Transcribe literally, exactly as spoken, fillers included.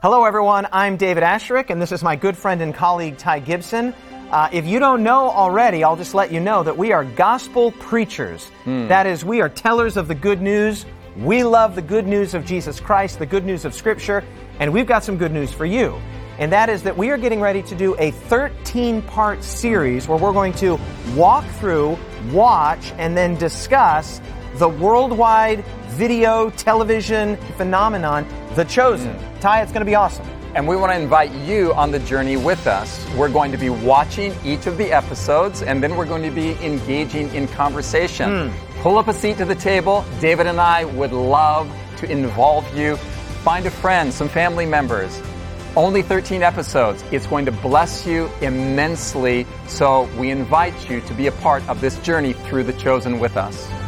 Hello, everyone. I'm David Asherick, and this is my good friend and colleague, Ty Gibson. Uh, if you don't know already, I'll just let you know that we are gospel preachers. Mm. That is, we are tellers of the good news. We love the good news of Jesus Christ, the good news of Scripture, and we've got some good news for you. And that is that we are getting ready to do a thirteen-part series where we're going to walk through, watch, and then discuss the worldwide video, television phenomenon, The Chosen. Mm. Ty, it's going to be awesome. And we want to invite you on the journey with us. We're going to be watching each of the episodes, and then we're going to be engaging in conversation. Mm. Pull up a seat to the table. David and I would love to involve you. Find a friend, some family members. Only thirteen episodes. It's going to bless you immensely. So we invite you to be a part of this journey through The Chosen with us.